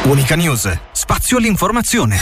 Unica News, spazio all'informazione.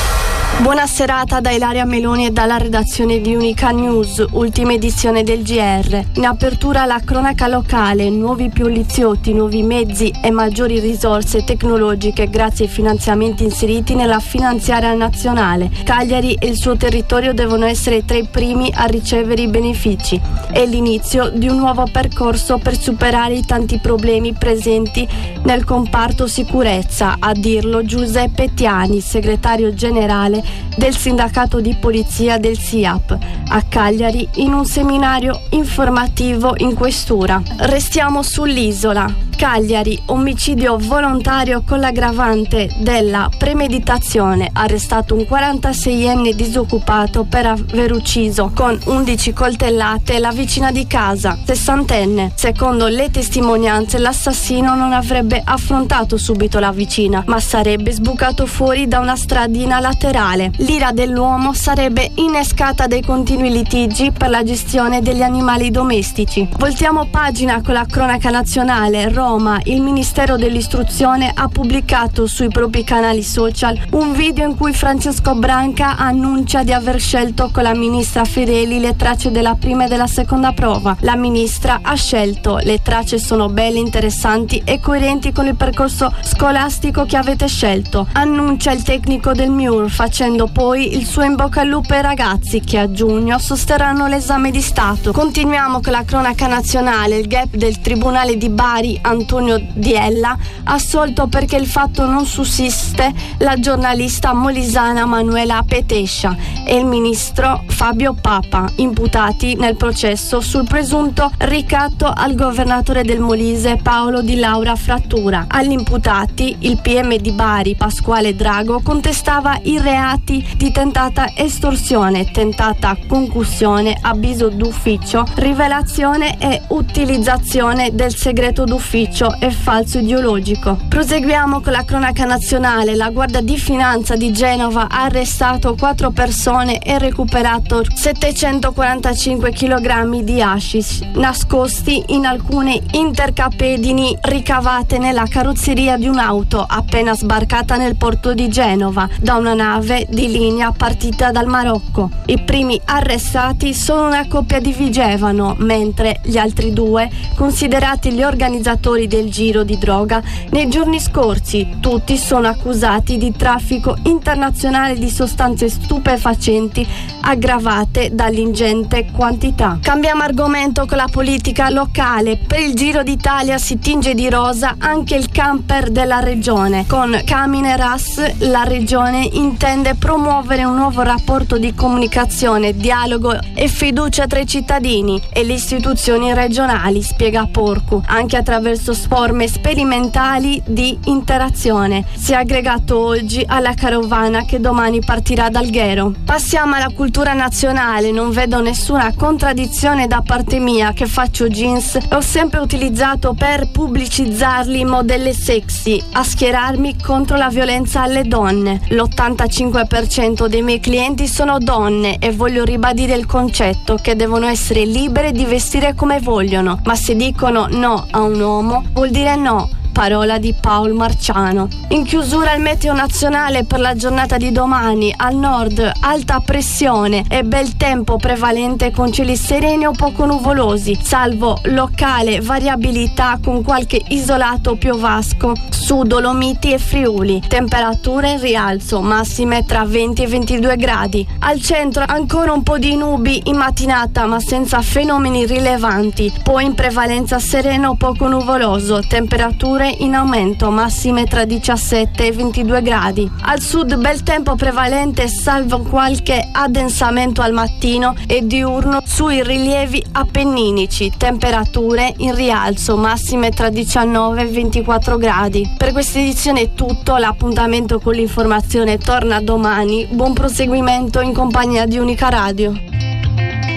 Buona serata da Ilaria Meloni e dalla redazione di Unica News, ultima edizione del GR. In apertura la cronaca locale, nuovi poliziotti, nuovi mezzi e maggiori risorse tecnologiche grazie ai finanziamenti inseriti nella finanziaria nazionale. Cagliari e il suo territorio devono essere tra i primi a ricevere i benefici. È l'inizio di un nuovo percorso per superare i tanti problemi presenti nel comparto sicurezza, a dirlo Giuseppe Tiani, segretario generale del sindacato di polizia del SIAP, a Cagliari in un seminario informativo in questura. Restiamo sull'isola. Cagliari, omicidio volontario con l'aggravante della premeditazione, arrestato un 46enne disoccupato per aver ucciso con 11 coltellate la vicina di casa, 60enne. Secondo le testimonianze l'assassino non avrebbe affrontato subito la vicina, ma sarebbe sbucato fuori da una stradina laterale. L'ira dell'uomo sarebbe innescata dai continui litigi per la gestione degli animali domestici. Voltiamo pagina con la cronaca nazionale. Roma, il Ministero dell'Istruzione ha pubblicato sui propri canali social un video in cui Francesco Branca annuncia di aver scelto con la ministra Fedeli le tracce della prima e della seconda prova. La ministra ha scelto: le tracce sono belle, interessanti e coerenti con il percorso scolastico che avete scelto, annuncia il tecnico del MIUR, facendo poi il suo in bocca al lupo ai ragazzi che a giugno sosterranno l'esame di Stato. Continuiamo con la cronaca nazionale. Il GEP del Tribunale di Bari, Antonio Diella, assolto perché il fatto non sussiste la giornalista molisana Manuela Petescia e il ministro Fabio Papa, imputati nel processo sul presunto ricatto al governatore del Molise Paolo Di Laura Frattura. Agli imputati il PM di Bari Pasquale Drago contestava i reati di tentata estorsione, tentata concussione, abuso d'ufficio, rivelazione e utilizzazione del segreto d'ufficio e falso ideologico. Proseguiamo con la cronaca nazionale. La Guardia di Finanza di Genova ha arrestato 4 persone e recuperato 745 kg di hashish nascosti in alcune intercapedini ricavate nella carrozzeria di un'auto appena sbarcata nel porto di Genova da una nave di linea partita dal Marocco. I primi arrestati sono una coppia di Vigevano, mentre gli altri 2, considerati gli organizzatori del giro di droga, nei giorni scorsi tutti sono accusati di traffico internazionale di sostanze stupefacenti aggravate dall'ingente quantità. Cambiamo argomento con la politica locale. Per il Giro d'Italia si tinge di rosa anche il camper della regione. Con Camine Ras la regione intende promuovere un nuovo rapporto di comunicazione, dialogo e fiducia tra i cittadini e le istituzioni regionali, spiega Porcu, anche attraverso forme sperimentali di interazione. Si è aggregato oggi alla carovana che domani partirà da Alghero. Passiamo alla cultura nazionale. Non vedo nessuna contraddizione da parte mia che faccio jeans e ho sempre utilizzato per pubblicizzarli modelle sexy, a schierarmi contro la violenza alle donne. L'85% dei miei clienti sono donne e voglio ribadire il concetto che devono essere libere di vestire come vogliono, ma se dicono no a un uomo vuol dire no. Parola di Paul Marciano. In chiusura il meteo nazionale per la giornata di domani. Al nord alta pressione e bel tempo prevalente con cieli sereni o poco nuvolosi, salvo locale variabilità con qualche isolato piovasco su Dolomiti e Friuli. Temperature in rialzo, massime tra 20 e 22 gradi. Al centro ancora un po' di nubi in mattinata ma senza fenomeni rilevanti, poi in prevalenza sereno o poco nuvoloso. Temperature in aumento, massime tra 17 e 22 gradi. Al sud bel tempo prevalente salvo qualche addensamento al mattino e diurno sui rilievi appenninici. Temperature in rialzo, massime tra 19 e 24 gradi. Per questa edizione è tutto, l'appuntamento con l'informazione torna domani. Buon proseguimento in compagnia di Unica Radio.